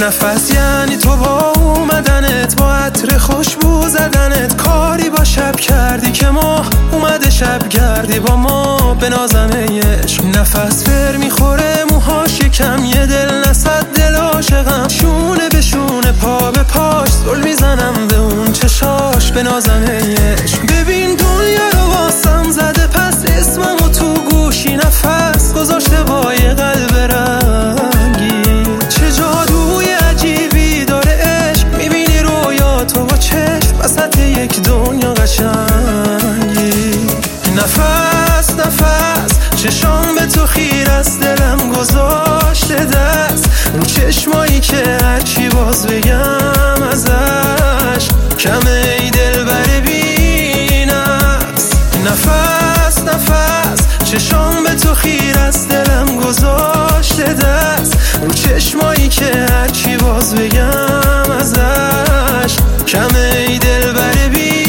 نفس یعنی تو با اومدنت، با عطر خوشبو زدنت، کاری با شب کردی که ماه اومده شب گردی با ما به نازنه عشق. نفس فر میخوره موهاش یکم، یه دل نصد دل عاشقم، شونه به شونه پا به پاش زل میزنم به اون چشاش به نازنه عشق. ببین دنیا رو واسم زده پس اسممو تو گوشی نفس گذاشته با یه قلب رنگی. چه جادوی عجیبی داره عشق، میبینی رویاتو با چشم وسط یک دنیا قشنگی. نفس نفس چشام به تو خیر است، دلم گذاشته دست رو چشمایی که هرچی باز بگم ازش کمه ای دل بره بینست. نفس نفس چشام به تو خیر است، دلم گذاشته دست رو چشمایی که هرچی باز بگم ازش کمه ای دل بره بینست.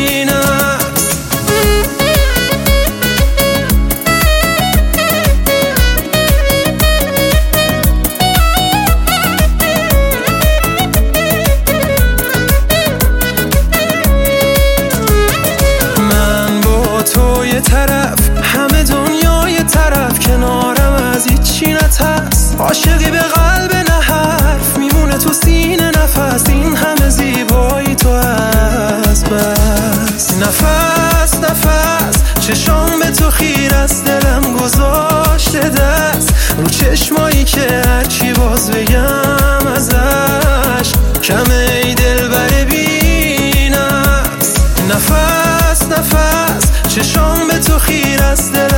من با تو یه طرف همه دنیا یه طرف، کنارم از هیچی نترس، عاشقی به قلب نه حرف میمونه تو سینه نفس، این همه زیبایی تو هست بس. نفس نفس چشام به تو خیر است، دلم گذاشته دست رو چشمایی که هرچی باز بگم ازش کمه ای دل بره بینست. نفس نفس چشام به تو خیر است،